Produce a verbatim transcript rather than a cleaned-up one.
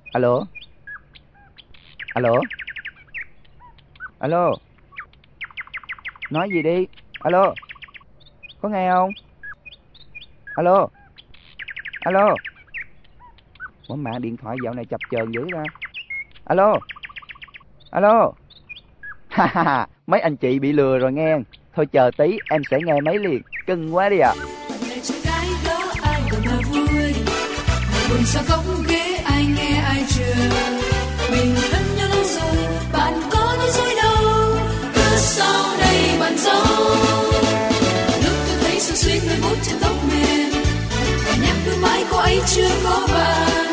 Alo. Alo. Alo. Nói gì đi. Alo. Có nghe không? Alo. Alo. Ủa mạng điện thoại dạo này chập chờn dữ ra. Alo. Alo. Ha ha ha, mấy anh chị bị lừa rồi nghe. Thôi chờ tí em sẽ nghe máy liền. Cưng quá đi ạ. Buồn sao góc ghế ai nghe ai chờ, mình thân nhau lâu rồi bạn có nói dối đâu, cứ sau đây bạn dâu. Lúc tôi thấy sương xuyên mây bút trên tóc mềm và nhắc cứ mãi cô ấy chưa có bạn.